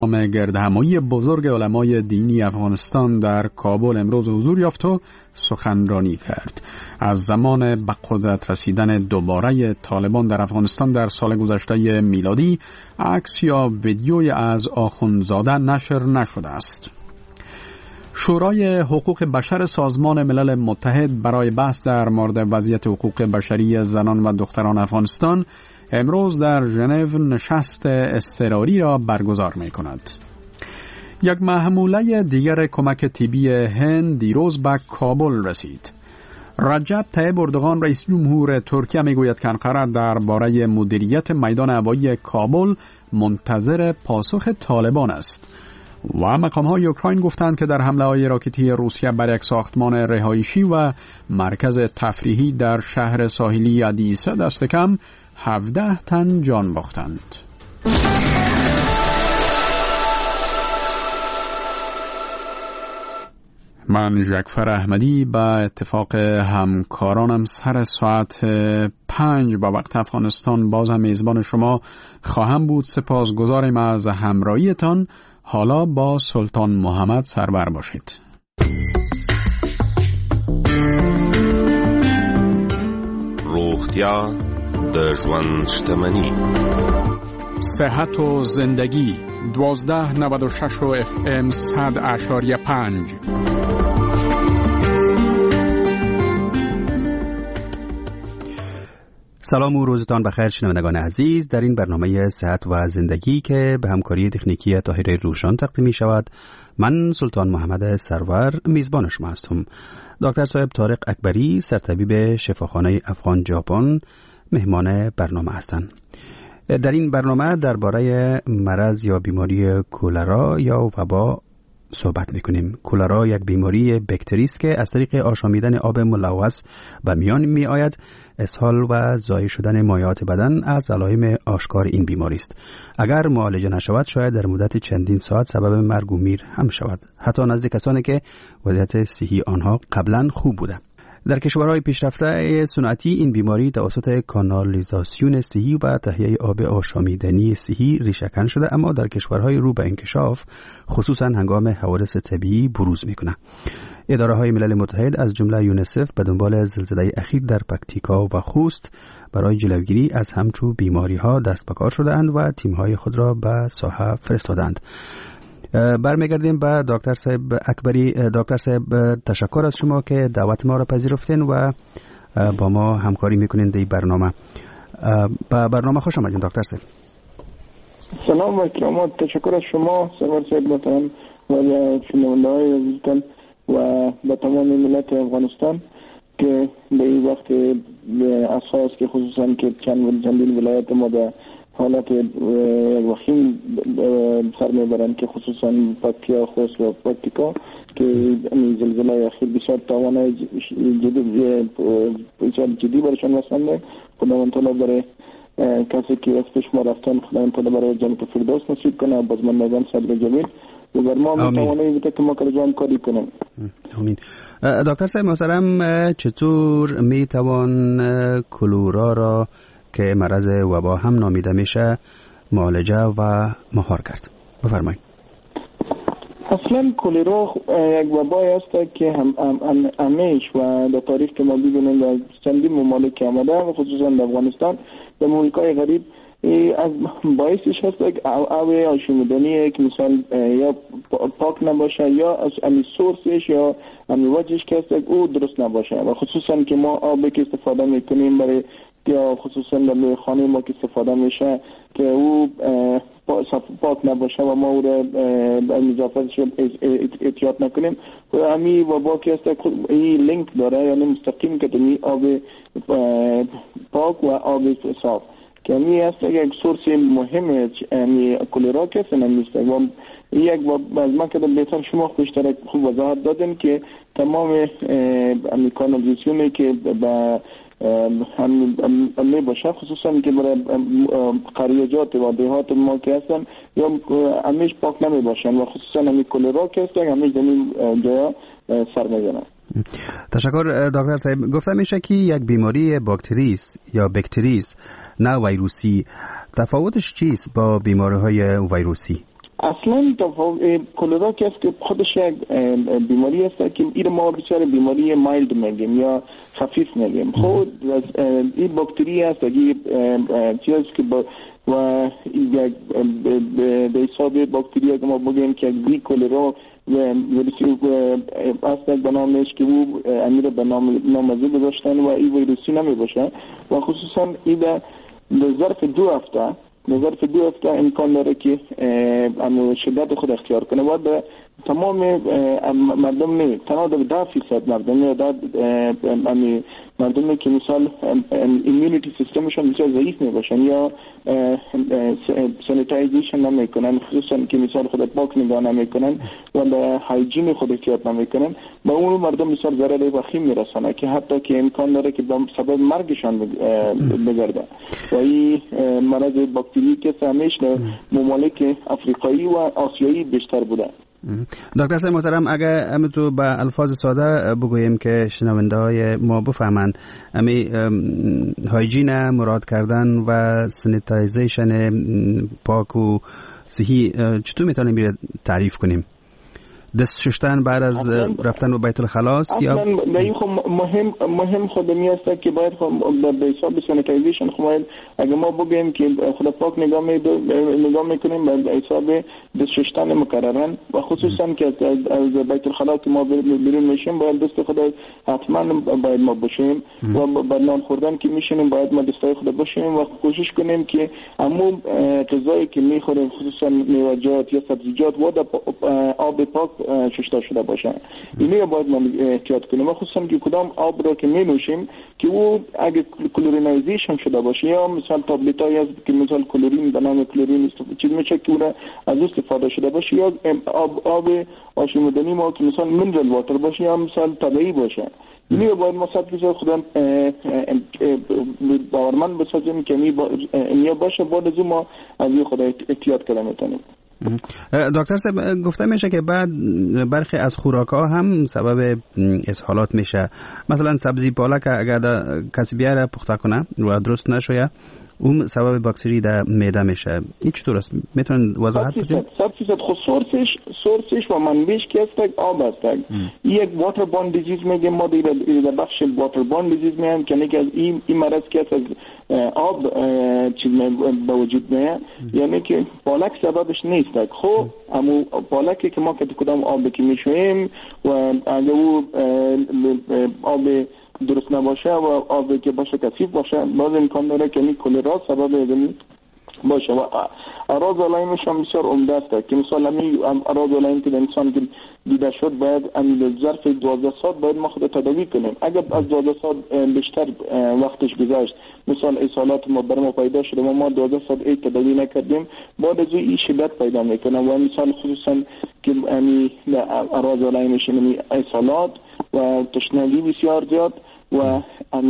گردهمایی بزرگ علمای دینی افغانستان در کابل امروز حضور یافت و سخنرانی کرد. از زمان به قدرت رسیدن دوباره طالبان در افغانستان در سال گذشته میلادی عکس یا ویدیوی از آخوندزاده نشر نشده است. شورای حقوق بشر سازمان ملل متحد برای بحث در مورد وضعیت حقوق بشری زنان و دختران افغانستان امروز در ژنو نشست اضطراری را برگزار می کند. یک محموله دیگر کمک طبی هند دیروز به کابل رسید. رجب طیب اردوغان رئیس جمهور ترکیه می گوید که انقره درباره مدیریت میدان هوایی کابل منتظر پاسخ طالبان است. و مقام‌های اوکراین گفتند که در حمله‌های راکتی روسیه بر یک ساختمان رهایشی و مرکز تفریحی در شهر ساحلی ادیسه دست کم 17 تن جان باختند. من جعفر احمدی به اتفاق همکارانم سر ساعت 5 با وقت افغانستان باز هم میزبان شما خواهم بود. سپاسگزاریم از همراهیتان. حالا با سلطان محمد سرور باشید. روغتیا د ژوند شتمني. صحت و زندگی 1296 و FM 100.5. سلام و روزتان بخیر شنوندگان عزیز. در این برنامه صحت و زندگی که به همکاری تکنیکی طاهر روشان تقدیم می شود، من سلطان محمد سرور میزبان شما هستم. دکتر صاحب طارق اکبری سرطبیب شفاخانه افغان ژاپن مهمان برنامه هستند. در این برنامه درباره مرض یا بیماری کولرا یا وبا صحبت میکنیم. کولرا یک بیماری بکتری است که از طریق آشامیدن آب ملوث به میان می آید. اسهال و ضایع شدن مایعات بدن از علائم آشکار این بیماری است. اگر معالجه نشود شاید در مدت چندین ساعت سبب مرگ و میر هم شود، حتی نزد کسانی که وضعیت صحی آنها قبلا خوب بوده. در کشورهای پیشرفته صنعتی این بیماری توسط کانالیزاسیون صحی و تهیه آب آشامیدنی صحی ریشه‌کن شده، اما در کشورهای رو به انکشاف خصوصا هنگام حوادث طبیعی بروز میکنه. اداره‌های ملل متحد از جمله یونیسف به دنبال زلزله اخیر در پکتیکا و خوست برای جلوگیری از همچون بیماری‌ها دست به کار شده‌اند و تیم‌های خود را به ساحه فرستادند. برمیگردیم به دکتر صاحب اکبری. دکتر صاحب تشکر از شما که دعوت ما را پذیرفتین و با ما همکاری میکنین در این برنامه. به برنامه خوش آمدین دکتر صاحب. سلام و اکرامات. تشکر از شما سرور صاحب محترم و شنونده‌های عزیزتان و به تمام ملت افغانستان که به این وقت اساس که خصوصا که چندین ولایت ما در حالت وخیم سر میبرند که خصوصا پکتیا، خوست و پکتیکا که زلزله اخیر بسیار تاوان جدی برشان رسانده. خداوند تعالی برای کسی که از پیش ما رفتن خداوند تعالی برای جنت فردوس نصیب کنه. باز من نظام صدر جمیل و بر ما میتوانه بده که ما کارجان کاری کنیم. آمین. دکتر صاحب محترم، چطور میتوان کولرا را که مرض وبا هم نامیده میشه معالجه و مهار کرد؟ بفرمایید. اصلا کولرا یک وبای است که همیش و در تاریخ که ما ببینیم در چندین ممالک آمده و خصوصا در افغانستان در مملکای غریب از باعثش هست که آب آشامیدنی که مثلا یا پاک نباشه یا از امی سورسش یا امی وجهش که هست او درست نباشه و خصوصا که ما آبی که استفاده میکنیم برای یا خصوصا در خانه ما که استفاده میشه که او پاک نباشه و ما او را به نظافتش احتیاط نکنیم و همین وبا که هست این لینک داره، یعنی مستقیم که این آب پاک و آب صاف که همین هست یک سورس مهم کولرا که سنمیسته و یک از من که در بهتر شما خوشتر خوب وضاحت دادن که تمام کانالیزاسیونی که به می باشه خصوصا که برای قریجات و دیهات ما که هستن یا همیش پاک نمی باشن و خصوصا همی کولرا که هستن همیش زمین جایا سر میزنن. تشکر دکتر صاحب. گفته میشه که یک بیماری باکتریست یا بکتریست نه ویروسی. تفاوتش چیست با بیماری‌های ویروسی؟ اصلا کلرا که است که خودش یک بیماری است که این ما بسیار بیماری مایلد میگیم یا خفیف میگیم. خود این باکتری است که چیزی که و یک به حساب باکتری که ما بگیم که بی کلرا ویروسی است به نامش که او امیر به نامزه گذاشتن و این ویروسی نمی باشه و خصوصا این به ظرف 2 هفته امکان داره که شدت خود اختیار کنه و به تمام مردم نه، تنها در 10% مردم نه، مردمی که مثال ایمیونیتی سیستمشون بسیار ضعیف می باشن یا سانیتایزیشن نمی کنن، خصوصا که مثال خود پاک نگاه نمی کنن و به هایجین خود احتیاط نمی کنن، با اون مردم مثال ضرر وخیم می رسانه که حتی که امکان داره که سبب مرگشان بگرده. و این مرض باکتری که همیشه در ممالک افریقایی و آسیایی بیشتر بوده. دکتر صاحب محترم، اگه تو به الفاظ ساده بگوییم که شنونده های ما بفهمند، هایجین مراد کردن و سانیتایزیشن پاک و صحی چطور میتونیم تعریف کنیم؟ دست شستن بعد از رفتن به بیت الخلاص یا مهم خود میاسته که باید به حساب سانیتایزیشن خود اگه ما بگیم که خود پاک نگاه میکنیم به حساب دست شستن مکررن و خصوصا که از بیت الخلاص که ما بیرون میشیم باید دست خود حتما باید ما بشیم و بعد نان خوردن که میشینیم باید ما دستای خود بشیم و کوشش کنیم که عموم غذایی که میخوریم خصوصا میوه‌جات یا سبزیجات و آب پاک شسته شده باشه. اینو باید ما احتیاط کنیم، خصوصا که کدام آب را که می نوشیم که او اگه کلورینایزیشن شده باشه یا مثلا تابلتایی هست که مثلا کلورین به نام کلورین چیز میشه که اون از استفاده شده باشه یا آب آشامیدنی ما که مثلا منرال واتر باشه یا مثلا طبیعی باشه. اینو باید ما صد فیصد خودم باورمند بسازیم که اینیا باشه، بعد از ما از خود احتیاط کنیم میتونیم. دکتر صاحب گفته میشه که بعد برخی از خوراک‌ها هم سبب اسهالات میشه، مثلا سبزی پالک اگر کسی بیاره پخته کنه و درست نشه اون سبب باکتری در معده میشه. این چطور است؟ میتونن وضاحت بدین؟ 100% خود سورسش و منبعش که است آب است. یک واتر بورن دیزیز میگه ما در بخش واتر بورن دیزیز میگیم که نیک از این مرض که از آب چیز به وجود میاد، یعنی که پالک سببش نیست. خب اما پالکی که ما کدام آب که میشویم و اگه او آب درست نباشه و آبی که باشه کثیف باشه باز امکان داره که این کلرا سبب ازمی باشه. و اعراض علائمش هم بسیار عمده است که مثلا اعراض علائم که انسان دیده شد باید ظرف 12 ساعت باید ما خود تداوی کنیم. اگر از 12 ساعت بیشتر وقتش گذشت مثلا اسهالات ما بر ما پیدا شده و ما 12 ساعت تداوی نکردیم بعد از این شدت پیدا میکنه و مثلا خصوصا که اعراض علائمش اسهالات و تشنگی بسیار زیاد و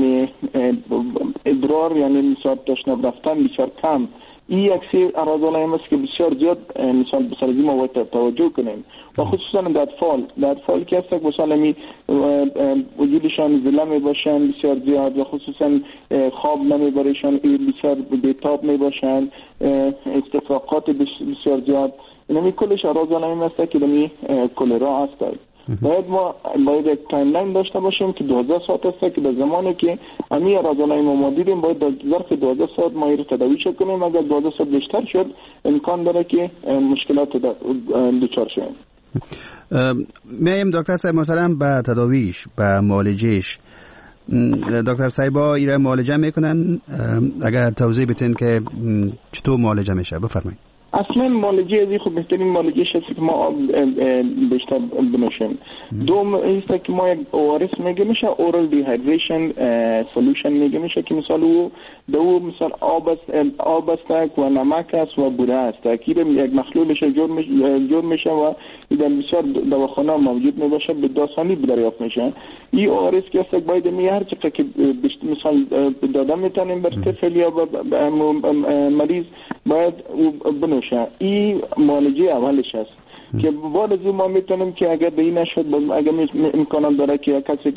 ادرار یعنی مثلا تشنه رفتن بسیار کم. این یک سری اعراض علائم است که بسیار زیاد مثلا بسازی ما باید توجه کنیم و خصوصا در اطفال که هست مثلا وجودشان زله می باشن بسیار زیاد و خصوصا خواب نمی بارشان بسیار بیتاب می باشن، استفراغات بسیار زیاد. اینمی کلش اعراض علائم است که دمی کلرا هست. باید یک تایملاین داشته باشیم که 12 ساعت است که در زمانی که امی اعراض علائم ما دیدیم باید در ظرف 12 ساعت ما رو تداوی کنیم. اگر 12 ساعت بیشتر شد امکان داره که مشکلات دچار شویم. میایم دکتر صاحب محترم به تداویش به معالجهش. دکتر صاحبا ایره معالجه میکنن، اگر توضیح بدین که چطور معالجه میشه بفرمایید. اصلا معالجه ازی خب بهترین معالجه هست که ما آب بیشتر بنوشیم. دوم است که ما یک ORS میگه میشه اورال دیهایدریشن سولوشن میگه میشه که مثلا او مثلا آب است و نمک است و بوره است که یک مخلولش جور میشه و در بسیار دواخانه موجود میباشه به داستانی دریافت میشه. این ORS که است باید هر چقدر که مثلا داده میتونیم بر طفل یا مریض باید بنوشه. این معالجه اولش است که بعد از ما میتونیم که اگر به این نشد اگر امکان داره که کسی که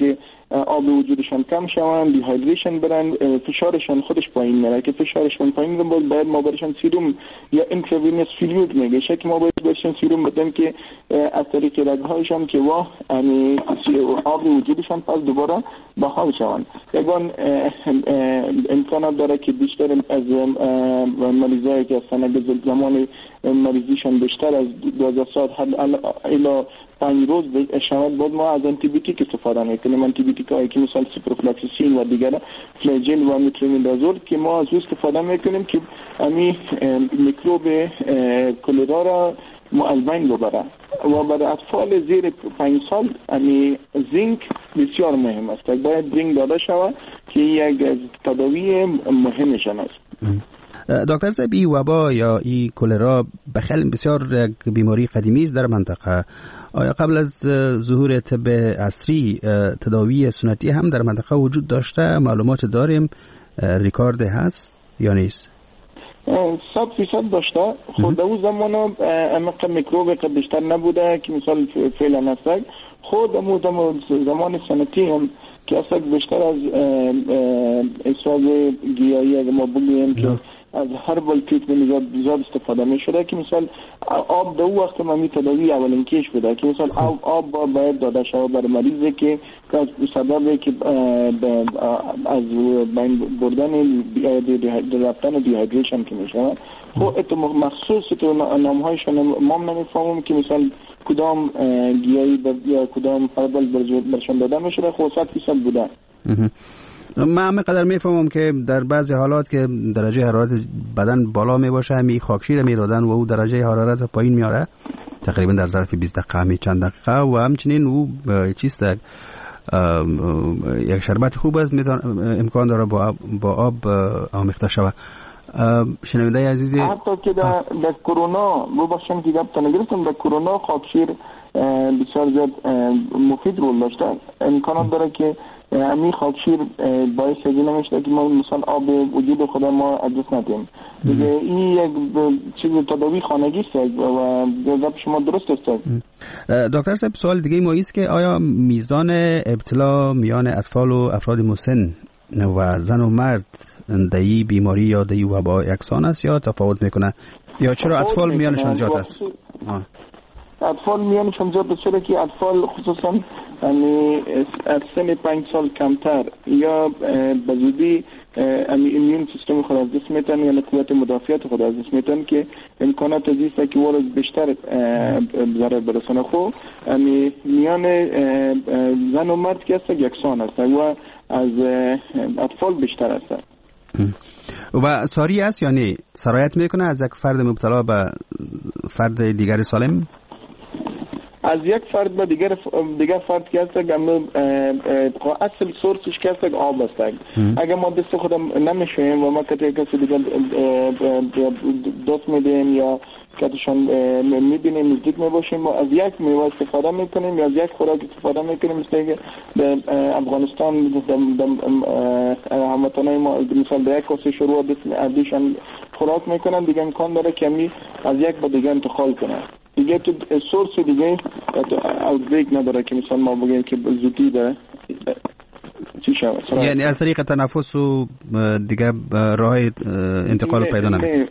آب وجودشان کم شوند، دیهایدریشن برن، فشارشان خودش پایین میره. که فشارشان پایین میره باید ما برشان سیروم یا اینتراوینوس فلوید میگه که ما باید برشان سیروم بدیم که از طریق رگهایشان که یعنی آب وجودشان پس دوباره بحال شوند. یگان امکانات داره که بیشتر از مریضایی که هستن اگر زمان مریضیشان بیشتر از 12 ساعت الی 5 روز شود بود ما از آنتی بیوتیک استفاده میکنیم. آنتی بیوتیک هایی که مثلا سیپروفلاکسیسین و دیگر فلاجل و مترونیدازول که ما از استفاده میکنیم که امی میکروب کلرا را از بین ببره. و برای اطفال زیر 5 سال امی زینک بسیار مهم است. باید زینک داده شود که یک تداوی مهمشان است. دکتر صاحب، این وبا یا این کلرا بخیل بسیار یک بیماری قدیمی است در منطقه. آیا قبل از ظهور طب عصری تداوی سنتی هم در منطقه وجود داشته؟ معلومات داریم؟ ریکارد هست یا نیست؟ 100% داشته. خود او زمان امق میکروب قد بیشتر نبوده که مثال فعلا هست. خود امو زمان سنتی هم که اصلا بیشتر از اصاب گیاهی اگه ما بگیم که از هربال تریتمنت زیاد استفاده می شده که مثال آب دو وقت ما می تداوی اولین کیش بوده که مثال آب باید داده شود برای مریضی که از سبب که از بین بردن رفتن دیهایدریشن که می شود. خب مخصوص تو نامهایشان ما نمیفهمم که مثال کدام گیاهی یا کدام هربال برشان داده می شده. خب 100% بوده. من همینقدر میفهمم که در بعضی حالات که درجه حرارت بدن بالا می باشه همی خاکشیر میدادن و او درجه حرارت پایین میاره تقریبا در ظرف 20 دقیقه همی چند دقیقه و همچنین او چیست یک شربت خوب است امکان داره با آب آمیخته شود. شنونده عزیزی حتی که در کرونا ببخشم که گپ نگرفتم در کرونا خاکشیر بسیار زیاد مفید رول داشته. امکانات داره که امی خاکشیر باعث از این نمیشه که ما مثلا آب وجود خود ما از دست ندیم. دیگه این یک چیز تداوی خانگی است و گپ شما درست است. دکتر صاحب، سوال دیگه ما است که آیا میزان ابتلا میان اطفال و افراد مسن و زن و مرد دایی بیماری یا دایی وبا یکسان است یا تفاوت میکنه یا چرا اطفال میانشان زیاد است؟ اطفال میانشان زیاد است چرا که اطفال خصوصا یعنی از سن 5 سال کمتر یا به زودی ایمیون سیستم خود از دست میتن یا قوت مدافعت خود از دست میتن که امکانات از است که وارد بیشتر ضرر برسانه. خو میان زن و مرد که هست یکسان است و از اطفال بیشتر است. و ساری است یا نه؟ سرایت میکنه از یک فرد مبتلا به فرد دیگر سالم؟ از یک فرد به دیگر فرد که هست اصل سورسش که هست آب است. اگر ما دست خودم نمیشویم و ما کسی دیگر دوست میدیم یا کتشان میبینیم نزدیک میباشیم و از یک میوه استفاده میکنیم یا از یک خوراک استفاده میکنیم مثل که در افغانستان هموطنای ما مثال در یک کاسه شروع ادیشان خوراک میکنن دیگه امکان داره کمی از یک به دیگه انتقال کنه. دیگه تو سورس دیگه اوتبریک نداره که مثلا ما بگیم که زودی داره چی شود. یعنی از طریق تنفس و دیگه راه انتقال پیدا نمیکنه.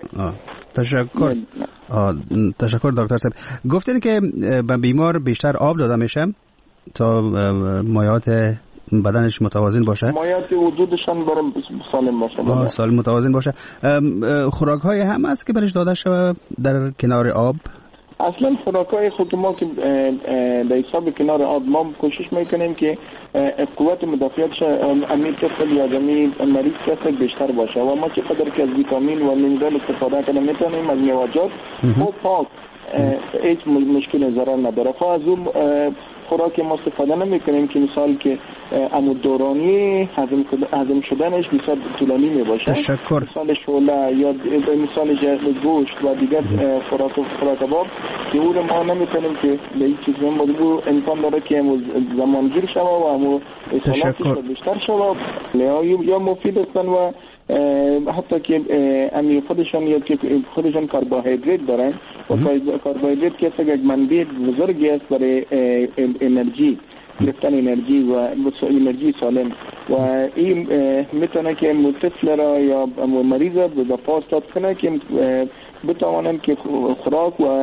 تشکر دکتر صاحب. گفتین که به بیمار بیشتر آب داده میشه تا مایعات بدنش متوازن باشه، مایعات وجودشان برای سالم باشه، سالم متوازن باشه. خوراک های هم هست که برش داده شده در کنار آب؟ اصلا خوراکای خود ما که در حساب کنار آب ما کوشش میکنیم که قوت مدافعتش امید طفل یا مریض که بیشتر باشه و ما چقدر که از ویتامین و مینرال استفاده کنیم میتونیم از میوه‌جات خوب پاک هیچ مشکل ضرر نداره. از اون خوراک ما استفاده نمیکنیم که مثال که عمود دورانی هضم شدنش بسیار طولانی میباشه. تشکر. مثال شعله یا مثال گوشت و دیگر خوراک باب که اون ما نمیتونیم که به این چیز ما امکان داره که زمانگیر شوه و همو اصالاتش بیشتر شوه یا مفید هستن و حتی که امی خودشان یا که خودشان کربوهیدرات دارن و کربوهیدرات که یک منبع بزرگی است برای انرژی گرفتن انرژی و انرژی سالم و این میتونه که طفل را یا مریض را به پاس داد کنه که بتوانند که خوراک و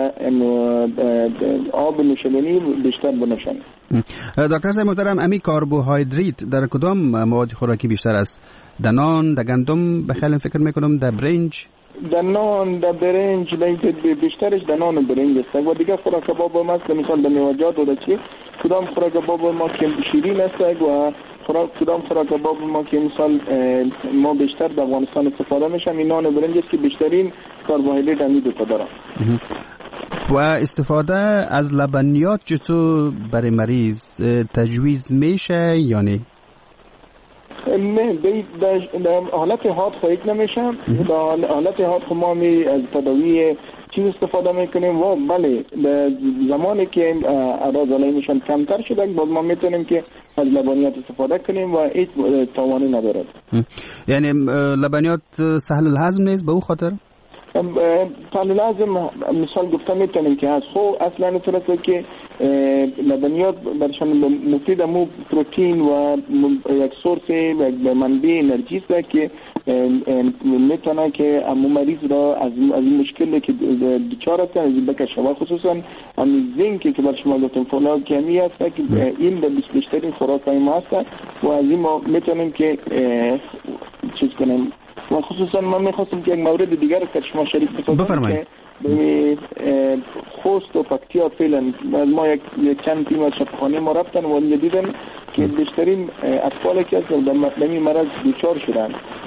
آب نوشابه بیشتر بنوشن. دکتر صاحب محترم، امی کربوهیدرات در کدام مواد خوراکی بیشتر است؟ در نان، در گندم بخیال فکر میکنم، در برنج؟ در نان، در برنج، بیشترش در نان و برنج است و دیگه خوراک کباب هم است. مثلا در میوه‌جات و چی کدام خوراک کباب ما که شیرین است و کدام خوراک کباب ما که مثال ما بیشتر در افغانستان استفاده میشم این نان و برنج است که بیشترین کربوهیدرات هم دو تا داره. و استفاده از لبنیات چطور برای مریض تجویز میشه یا نه؟ نه، در حالت حاد خواهید نمیشم. در حالت حاد خود ما از تداوی چیز استفاده میکنیم و بله در زمانی که اعراض علیه‌شان کمتر شده باز ما میتونیم که از لبنیات استفاده کنیم و هیچ تاوانی ندارد. یعنی لبنیات سهل الهضم نیست به او خاطر؟ سهل الهضم مثال گفتم میتونیم که از خو اصلا طرفه که لبنیات برشان مفید مو پروتین و یک سورس و منبع انرژی است که میتونه که مریض را از این مشکلی که دچار است از بکشه و خصوصا همین زینک که بر شما گفتم فولاد کمی است که این به بیشترین خوراک ما است و از این ما میتونیم که چیز کنیم. و خصوصا من میخواستم که یک مورد دیگر که شما شریک بکنم که به خوست و پکتیا فعلا ما یک چند تیم از شفاخانه ما رفتن و دیدن که بیشترین اطفالی که در این مرض دچار شدن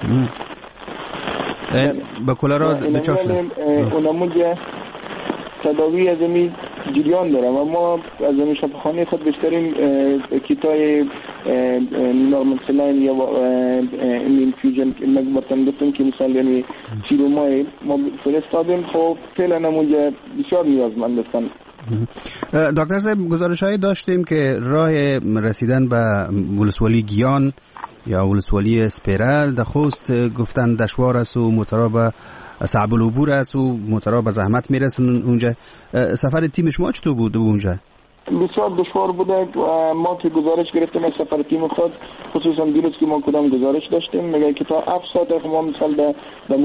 به کلرا دچار شدن اونمونجا تداوی از این جریان داره و ما از این شفاخانه خود بیشترین کیتای نورمال سلاین یا اینفیوژن مثلا گفتم که مثلا یعنی سیرومای ما فرستادیم. خب فعلا نمونجا بسیار نیازمند هستن. دکتر صاحب گزارش‌هایی داشتیم که راه رسیدن به ولسوالی گیان یا ولسوالی اسپیره در خوست گفتن دشوار است و موتورا به صعب العبور است و موتورا به زحمت میرسن اونجا. سفر تیم شما چطور بود اونجا؟ بسیار دشوار بوده و ما که گزارش گرفتیم از سفر تیم خود خصوصا دیروز که ما کدام گزارش داشتیم میگه که تا 7 ساعت ما مثلا در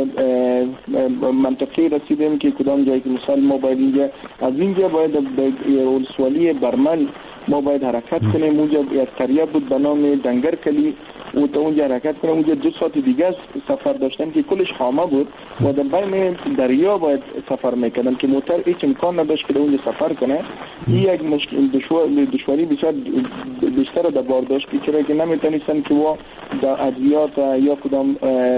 منطقه رسیدیم که کدام جایی که مثلا ما باید اینجا از اینجا باید به ولسوالی برمل ما باید حرکت کنیم. اونجا یک قریه بود به نام دنگرکلی و تا اونجا حرکت کنیم. اونجا 2 ساعت دیگه سفر داشتن که کلش خامه بود و در بین دریا باید سفر میکردن که موتور هیچ امکان نداشت که اونجا سفر کنه. این یک مشکل دشواری بسیار بیشتر در بار داشت که چرا که نمیتونستن که و در ادویات یا کدام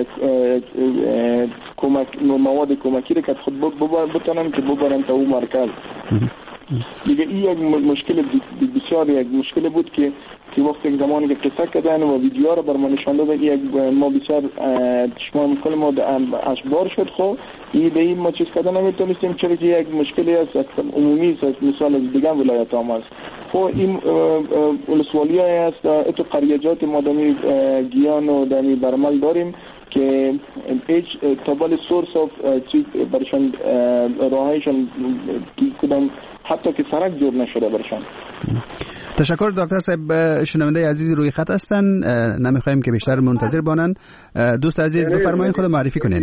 مواد کمکی را که خود بتونن که ببرن تا اون مرکز. دیگه این یک مشکل بسیار یک مشکل بود که وقتی زمانی که قصه کردن و ویدیوها رو بر ما نشان دادن یک ما بسیار شما کل ما اشبار شد. خب این ما چیز کردن نمیتونستیم چرا که یک مشکلی است عمومی است مثال از دیگه ولایت ها است. خب این ولسوالی است اتو قریجات ما دمی گیان و دمی برمل داریم که هیچ تابل سورس آف چیز برشان راهایشان کدام حتی که سرک جور نشده برشان. تشکر دکتر صاحب. شنونده عزیزی روی خط هستن، نمیخوایم که بیشتر منتظر بانن. دوست عزیز بفرمایید خود معرفی کنین.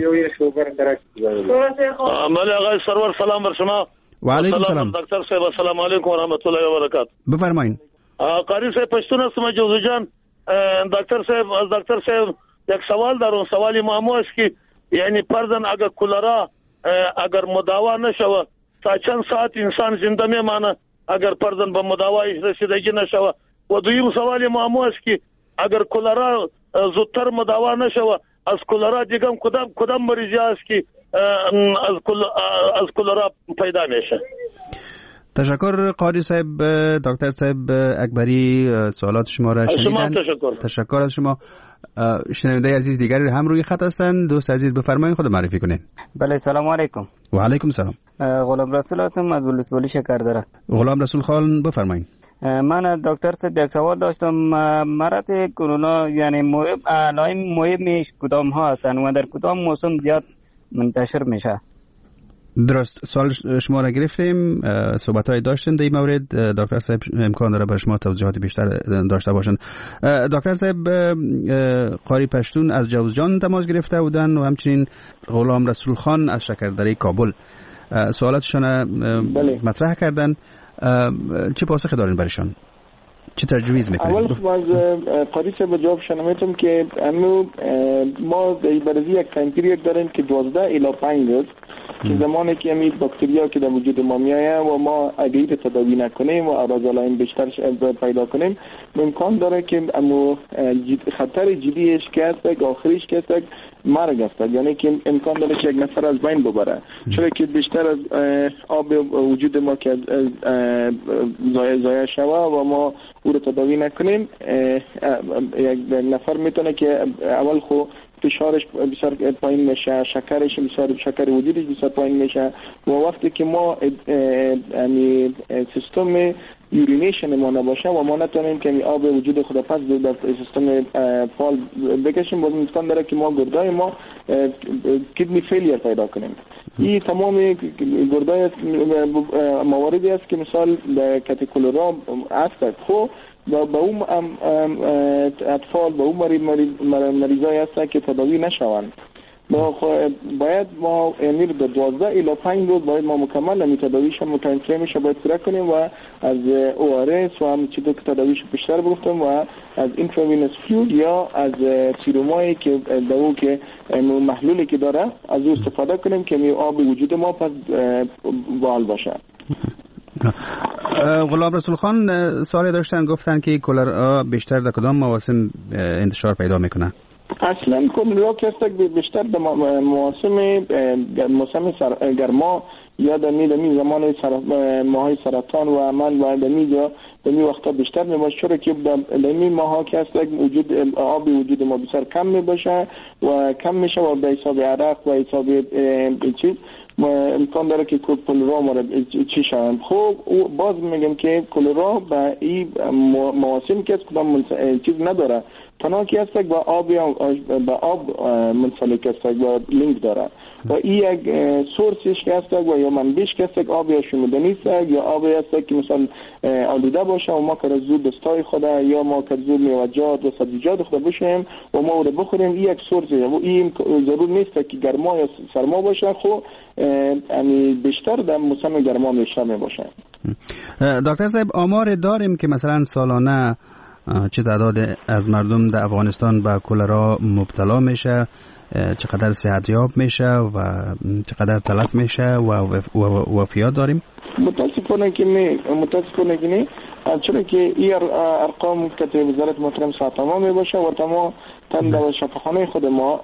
بله آقای سرور سلام بر شما. و علیکم سلام دکتر صاحب. السلام علیکم و رحمت الله و برکاته. بفرمایید. قاری صاحب پشتون هستم جوزو جان. دکتر صاحب از دکتر صاحب یک سوال دارم. سوالی معمول است که یعنی پردن اگر کولرا اگر مداوا نشوه تا چند ساعت انسان زنده میمانه اگر پردن به مداوایش رسیدگی نشوه. و دویم سوالی معمول است که اگر کولرا زودتر مداوا نشوه از کولرا دیگه کدام مریضی است که از کولرا پیدا میشه. تشکر قاری صاحب. دکتر صاحب اکبری سوالات شما را شنیدن. تشکر از شما. شنونده عزیز دیگری هم روی خط هستن. دوست عزیز بفرمایید خود معرفی کنید. بله سلام علیکم. و علیکم سلام. غلام رسول هستم از ولسوالی شکردره. غلام رسول خان بفرمایید. من دکتر صاحب یک سوال داشتم. مرض کرونا یعنی علائم مهمش کدام ها هستن و در کدام موسم زیاد منتشر میشه؟ درست، سوال شما را گرفتیم، صحبت‌های داشتیم در این مورد. دکتر صاحب امکان داره برای شما توضیحات بیشتر داشته باشند. دکتر صاحب، قاری پشتون از جوزجان تماس گرفته بودن و همچنین غلام رسول خان از شکردره کابل سوالاتشان مطرح کردن. چه پاسخی دارین برایشان؟ چه تجویز میکنید؟ اول از قاری صاحب جواب شنویتم که ما در برزی یک تایم پیریود داریم که 12 الی 5 روز که زمانی که این باکتریا که در وجود ما میایه و ما اگه تداوی نکنیم و اعراض علائم بیشتر پیدا کنیم، امکان داره که خطر جدیش که هست آخریش که هست مرگ است، یعنی که امکان داره که یک نفر از بین ببره، چرا که بیشتر از آب وجود ما که ضایع شوه و ما او رو تداوی نکنیم، یک نفر میتونه که اول خو فشارش بسیار پایین میشه، شکرش بسیار، شکر وجودش بسیار پایین میشه و وقتی که ما یعنی سیستم یورینیشن ما نباشه و ما نتونیم که آب وجود خود پس در سیستم فال بکشیم، باز امکان داره که ما گردای ما کدنی فیلیر پیدا کنیم. این تمام گردای مواردی است که مثال در کاتیکولرا است. خب با اون اطفال با اون مریضای هستن که تداوی نشوند، باید ما امیر به 12 الی 5 روز باید ما مکمل می تداویش متنفرمش باید پورا کنیم و از ORS و هم چیزی که تداویش بیشتر بگفتم و از اینتراوینس فلوید یا از سیرومایی که دو که محلولی که داره از او استفاده کنیم که می آب وجود ما پس بال باشه. غلام رسول خان سوالی داشتن، گفتن که کلرا بیشتر در کدام مواسم انتشار پیدا میکنه؟ اصلا کلرا که است بیشتر در موسم گرما یا در می زمان ماهای سرطان و عمل و در می وقتا بیشتر میباشه، چرا که در می ماها که است وجود آب وجود ما بسیار کم میباشه و کم میشه و به حساب عرق و حساب چیز امکان داره که کلرا مورد چی شوند. خب باز میگم که کلرا به این مواسم که کدام چیز نداره، تنها که است با آب منسلک است و لینک داره و این یک سورسش که است و یا منبعش که است آب یا شمودنی است یا آب است که مثلا آلوده باشه و ما که زود دستای خود یا ما که زود میوه‌جات و سبزیجات خود بشیم و ما او رو بخوریم، این یک سورس و این ضرور نیست که گرما یا سرما باشه. خب یعنی بیشتر در موسم گرما بیشتر میباشه. دکتر صاحب، آمار داریم که مثلا سالانه چه تعداد از مردم در افغانستان به کلرا مبتلا میشه، چقدر صحتیاب میشه و چقدر تلف میشه و وفیات داریم؟ متاسفانه که نه، چون که این ارقام که وزارت محترم ساتما میباشه و تمام در شفاخانه خود ما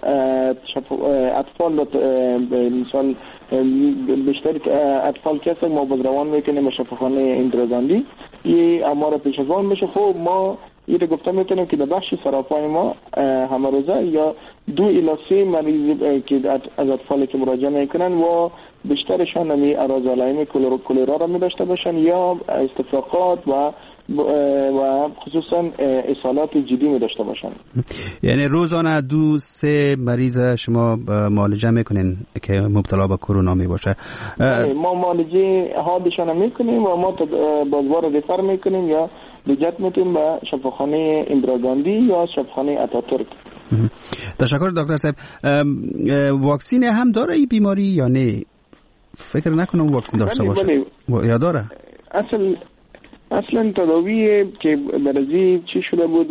اطفال مثال بیشتر اطفال که ما بازروان میکنیم به شفاخانه اندرزاندی، این امار پیش از آن میشه. خب ما این گفته میتونیم که در بخش سراپای ما همه روزه یا 2 الی 3 مریض که از اطفالی که مراجعه میکنن و بیشترشان همی اعراض علائم کلرا را می داشته باشن یا استفراغات و خصوصا اسهالات جدی می داشته باشن. یعنی روزانه 2-3 مریض شما معالجه میکنین که مبتلا به کرونا می باشه؟ ما معالجه حالشان میکنیم و ما بازوار ریفر میکنیم یا لجت میتونیم به شفاخانه اندراگاندی یا شفاخانه اتاتورک. تشکر دکتر صاحب. واکسین هم داره این بیماری یا نه؟ فکر نکنم واکسین داشته باشه. یا داره؟ اصلا تداوی که برزی چی شده بود،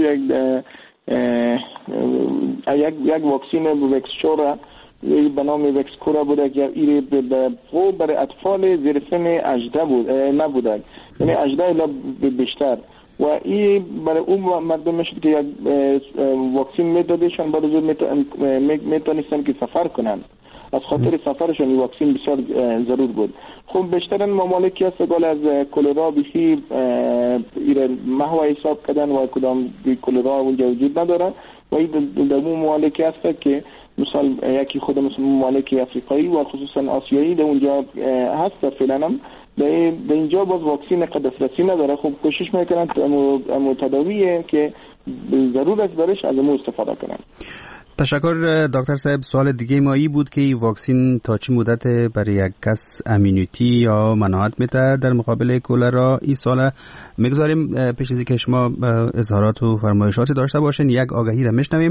یک واکسین وکسچورا به نام وکسکورا بود که این برای اطفال زیر سن 18 بود نبودن، یعنی 18 الی بیشتر و این برای اون مردم میشد که یک واکسین میدادشان برای زود میتونستن که سفر کنن، از خاطر سفرشون این واکسین بسیار ضرور بود. خب بیشتر ممالکی هست که از کلرا بخی ایره محو حساب کردن و کدام کلرا اونجا وجود نداره و این در اون ممالکی هست که مثال یکی خود مثل ممالکی افریقایی و خصوصا آسیایی در اونجا هست فعلا هم در اینجا باز واکسین دسترسی نداره. خب کوشش میکنن تداویه که ضرورت دارش از امو استفاده کنن. تشکر دکتر صاحب. سوال دیگه ما ای بود که واکسین تا چه مدت برای یک کس امینیتی یا مناعت میده در مقابل کولرا؟ این سوال میگذاریم پیش از اینکه شما اظهارات و فرمایشاتی داشته باشین. یک آگهی را میشنویم.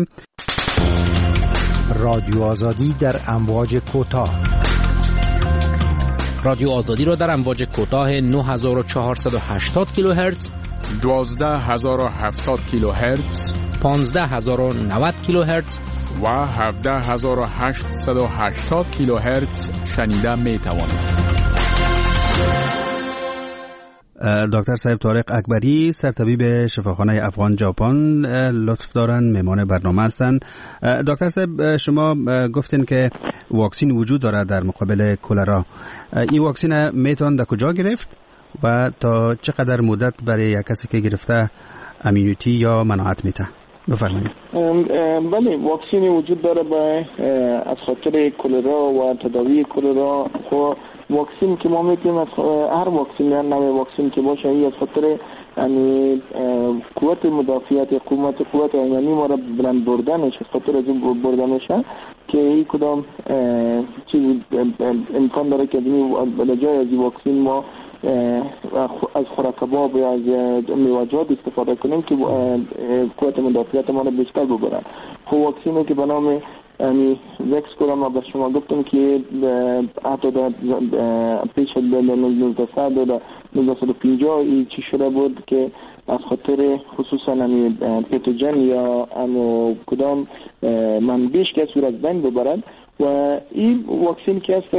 رادیو آزادی در امواج کوتاه. رادیو آزادی را در امواج کوتاه 9480 کیلوهرتز، 12070 کیلوهرتز، 15090 کیلوهرتز و 17880 کیلوهرتز شنیده می توانید. دکتر صاحب طارق اکبری، سرطبیب شفاخانه افغان ژاپن، لطف دارن مهمان برنامه هستند. دکتر صاحب شما گفتین که واکسین وجود داره در مقابل کولرا. این واکسین میتون در کجا گرفت و تا چقدر مدت برای یک کسی که گرفته امینیتی یا مناعت میده؟ بفرمایید. بله، واکسینی وجود داره از خاطر کولرا و تداوی کولرا. خب واکسین که ما میتونیم از هر واکسین یا نوع واکسین که باشه این از خاطر یعنی قوت مدافعت قوت ایمنی ما را بلند بردنش، از خاطر از این بردنشه که این کدام چیز امکان داره که به جای از این واکسین ما از خوراکباب یا از میوه‌جات استفاده کنیم که قوت مدافعت ما را بیشتر ببرن. خب واکسینی که به نام وکس کولر ما به شما گفتم که حتی در پیش از 1900 و 1950 این چی شده بود که از خاطر خصوصا پتوژن یا کدام منبعش که صورت بین ببرد و این واکسین که هست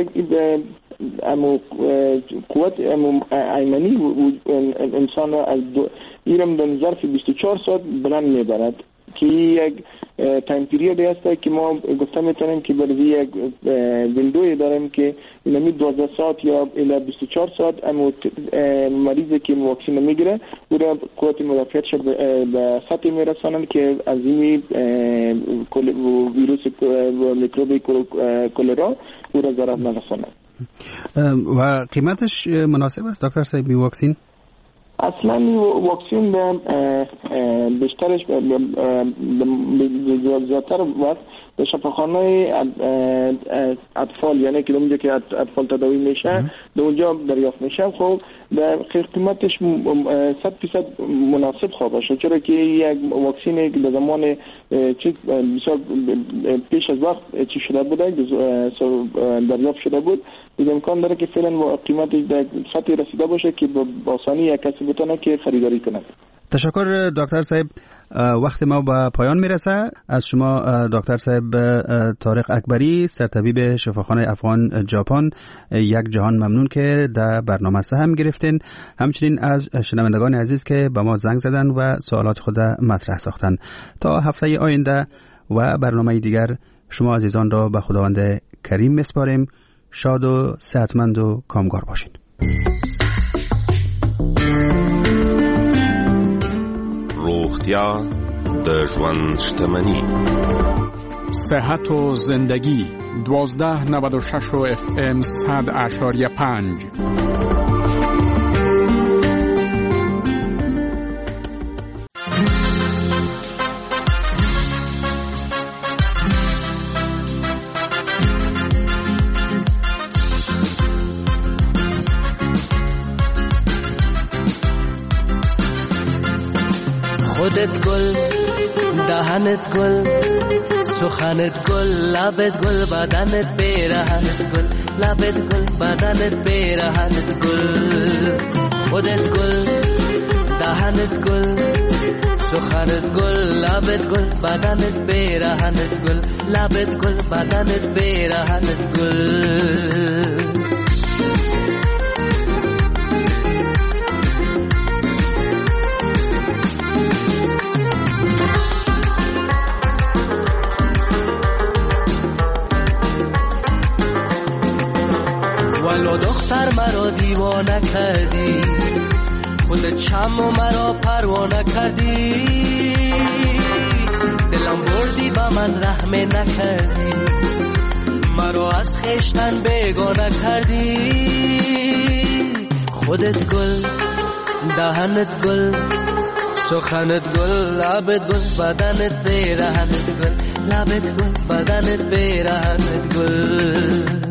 قوت ایمنی انسان را از ایرم در ظرف 24 ساعت بلند میبرد که یک تایم پیریود هست که ما گفته میتونیم که برای یک ویندوی داریم که اینمی 12 ساعت یا الی 24 ساعت مریضی که واکسین میگیره او را قوت مدافعتش به سطح میرسانن که از این ویروس میکروب کولرا او را ضرر نرسانند. و قیمتش مناسب است دکتر صاحب واکسین؟ اصلا واکسین بیشترش زیادتر وقت به شفاخانه اطفال یعنی که اونجا که اطفال تداوی میشه در اونجا دریافت میشه. خب در قیمتش 100% مناسب خواه باشه، چرا که یک واکسینی که در زمان بسیار پیش از وقت چی شده بوده دریافت شده بود، این امکان داره که فعلا قیمتش در سطحی رسیده باشه که با آسانی یک کسی بتونه که خریداری کنه. تشکر دکتر صاحب. وقت ما به پایان میرسه. از شما دکتر صاحب طارق اکبری، سرطبیب شفاخانه افغان ژاپن، یک جهان ممنون که در برنامه سهم گرفتین. همچنین از شنوندگان عزیز که به ما زنگ زدن و سوالات خود مطرح ساختن. تا هفته آینده و برنامه دیگر شما عزیزان را به خداوند کریم میسپاریم. شاد و صحتمند و کامگار باشین. روغتیا د ژوند شتمني. صحت و زندگی 1296 و FM 100.5. خودت گل، دهنت گل، سخنت گل، لبت گل، بدنت بیرهنت گل، لبت گل، بدنت بیرهنت گل. خودت گل، دهنت گل، سخنت گل، لبت گل، بدنت بیرهنت گل، لبت گل، بدنت بیرهنت گل. ولو دختر مرا دیوانه کردی، خود چم و مرا پروانه کردی، دلم بردی با من رحم نکردی، مرا از خیشتن بیگانه کردی. خودت گل، دهنت گل، سخنت گل، لبت گل، بدنت بیرهنت گل، لبت گل بدنت بیرهنت گل